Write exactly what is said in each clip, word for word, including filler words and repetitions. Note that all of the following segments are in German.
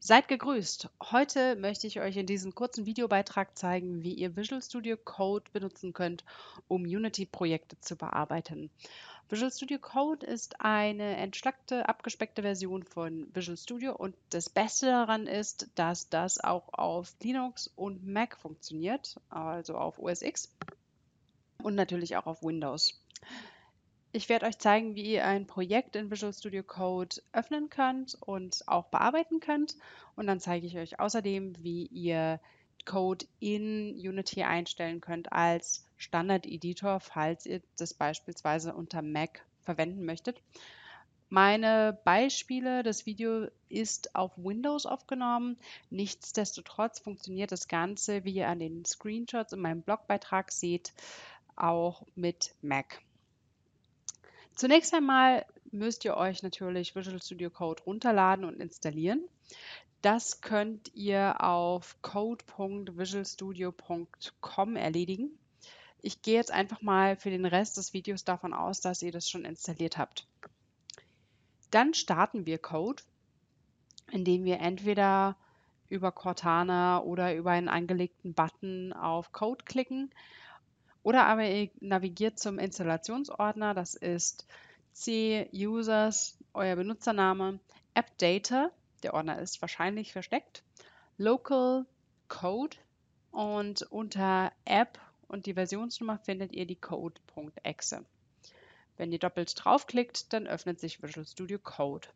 Seid gegrüßt! Heute möchte ich euch in diesem kurzen Videobeitrag zeigen, wie ihr Visual Studio Code benutzen könnt, um Unity-Projekte zu bearbeiten. Visual Studio Code ist eine entschlackte, abgespeckte Version von Visual Studio und das Beste daran ist, dass das auch auf Linux und Mac funktioniert, also auf O S X und natürlich auch auf Windows. Ich werde euch zeigen, wie ihr ein Projekt in Visual Studio Code öffnen könnt und auch bearbeiten könnt. Und dann zeige ich euch außerdem, wie ihr Code in Unity einstellen könnt als Standard-Editor, falls ihr das beispielsweise unter Mac verwenden möchtet. Meine Beispiele, das Video ist auf Windows aufgenommen. Nichtsdestotrotz funktioniert das Ganze, wie ihr an den Screenshots in meinem Blogbeitrag seht, auch mit Mac. Zunächst einmal müsst ihr euch natürlich Visual Studio Code runterladen und installieren. Das könnt ihr auf code punkt visual studio punkt com erledigen. Ich gehe jetzt einfach mal für den Rest des Videos davon aus, dass ihr das schon installiert habt. Dann starten wir Code, indem wir entweder über Cortana oder über einen angelegten Button auf Code klicken oder aber ihr navigiert zum Installationsordner, das ist C Users, euer Benutzername, App Data, der Ordner ist wahrscheinlich versteckt, Local Code und unter App und die Versionsnummer findet ihr die code.exe. Wenn ihr doppelt draufklickt, dann öffnet sich Visual Studio Code.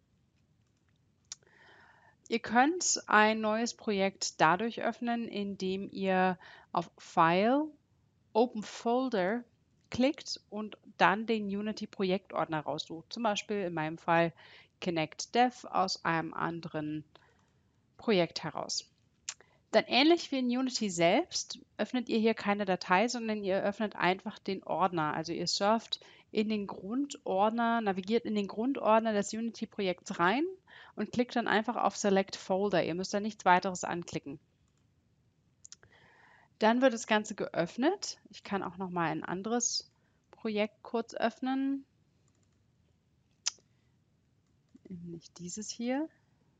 Ihr könnt ein neues Projekt dadurch öffnen, indem ihr auf File, Open Folder klickt und dann den Unity-Projektordner raussucht. Zum Beispiel in meinem Fall Kinect Dev aus einem anderen Projekt heraus. Dann ähnlich wie in Unity selbst öffnet ihr hier keine Datei, sondern ihr öffnet einfach den Ordner. Also ihr surft in den Grundordner, navigiert in den Grundordner des Unity-Projekts rein und klickt dann einfach auf Select Folder. Ihr müsst da nichts weiteres anklicken. Dann wird das Ganze geöffnet. Ich kann auch noch mal ein anderes Projekt kurz öffnen. Nicht dieses hier.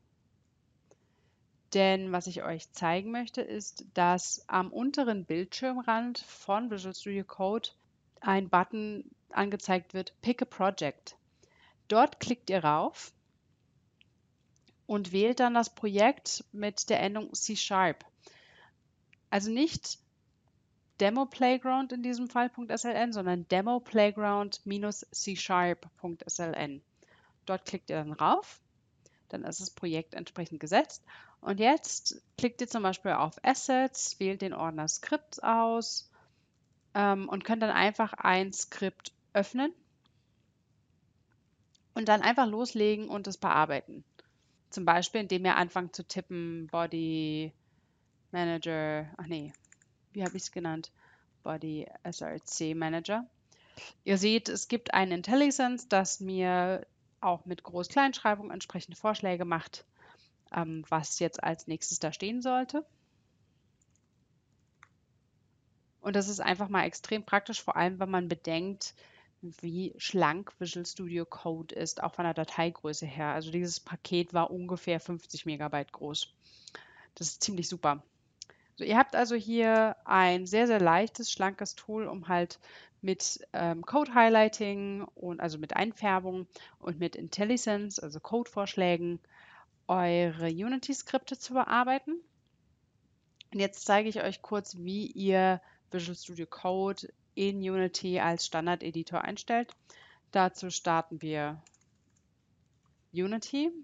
Denn was ich euch zeigen möchte, ist, dass am unteren Bildschirmrand von Visual Studio Code ein Button angezeigt wird, Pick a Project. Dort klickt ihr rauf und wählt dann das Projekt mit der Endung C Sharp. Also nicht Demo Playground in diesem Fall .sln, sondern Demo Playground-C Sharp.sln. Dort klickt ihr dann rauf, dann ist das Projekt entsprechend gesetzt. Und jetzt klickt ihr zum Beispiel auf Assets, wählt den Ordner Scripts aus ähm, und könnt dann einfach ein Skript öffnen und dann einfach loslegen und es bearbeiten. Zum Beispiel, indem ihr anfangt zu tippen, Body Manager, ach nee, wie habe ich es genannt? Body S R C Manager. Ihr seht, es gibt ein IntelliSense, das mir auch mit Groß-Kleinschreibung entsprechende Vorschläge macht, ähm, was jetzt als nächstes da stehen sollte. Und das ist einfach mal extrem praktisch, vor allem wenn man bedenkt, wie schlank Visual Studio Code ist, auch von der Dateigröße her. Also dieses Paket war ungefähr fünfzig Megabyte groß. Das ist ziemlich super. So, ihr habt also hier ein sehr, sehr leichtes, schlankes Tool, um halt mit ähm, Code Highlighting und also mit Einfärbung und mit IntelliSense, also Codevorschlägen, eure Unity-Skripte zu bearbeiten. Und jetzt zeige ich euch kurz, wie ihr Visual Studio Code in Unity als Standard-Editor einstellt. Dazu starten wir Unity,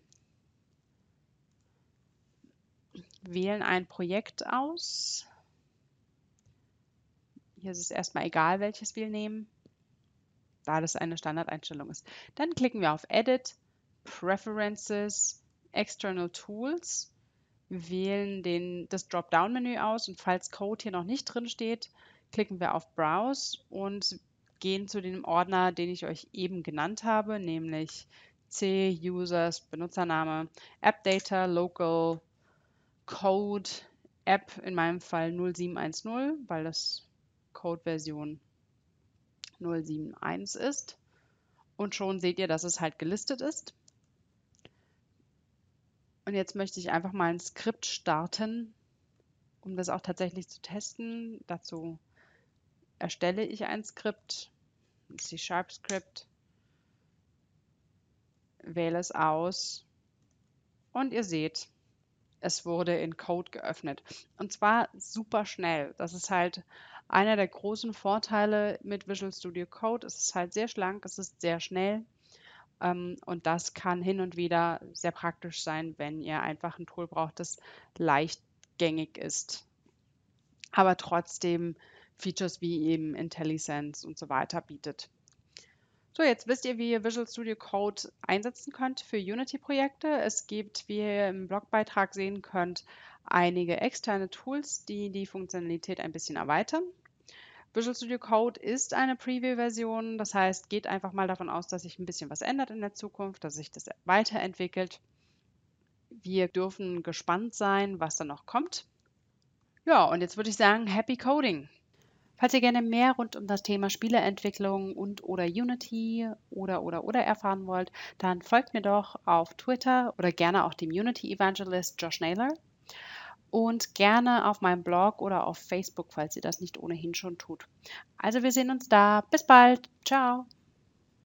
wählen ein Projekt aus. Hier ist es erstmal egal, welches wir nehmen, da das eine Standardeinstellung ist. Dann klicken wir auf Edit, Preferences, External Tools, wählen den, das Dropdown-Menü aus und falls Code hier noch nicht drin steht, klicken wir auf Browse und gehen zu dem Ordner, den ich euch eben genannt habe, nämlich C, Users, Benutzername, App Data, Local, Code, App, in meinem Fall null sieben eins null, weil das Code-Version null sieben eins ist. Und schon seht ihr, dass es halt gelistet ist. Und jetzt möchte ich einfach mal ein Skript starten, um das auch tatsächlich zu testen. Dazu erstelle ich ein Skript, ein C-Sharp-Skript, wähle es aus und ihr seht, es wurde in Code geöffnet. Und zwar super schnell. Das ist halt einer der großen Vorteile mit Visual Studio Code. Es ist halt sehr schlank, es ist sehr schnell. Ähm, und das kann hin und wieder sehr praktisch sein, wenn ihr einfach ein Tool braucht, das leicht gängig ist, aber trotzdem Features wie eben IntelliSense und so weiter bietet. So, jetzt wisst ihr, wie ihr Visual Studio Code einsetzen könnt für Unity-Projekte. Es gibt, wie ihr im Blogbeitrag sehen könnt, einige externe Tools, die die Funktionalität ein bisschen erweitern. Visual Studio Code ist eine Preview-Version, das heißt, geht einfach mal davon aus, dass sich ein bisschen was ändert in der Zukunft, dass sich das weiterentwickelt. Wir dürfen gespannt sein, was da noch kommt. Ja, und jetzt würde ich sagen, Happy Coding! Falls ihr gerne mehr rund um das Thema Spieleentwicklung und oder Unity oder oder oder erfahren wollt, dann folgt mir doch auf Twitter oder gerne auch dem Unity Evangelist Josh Naylor und gerne auf meinem Blog oder auf Facebook, falls ihr das nicht ohnehin schon tut. Also wir sehen uns da. Bis bald. Ciao.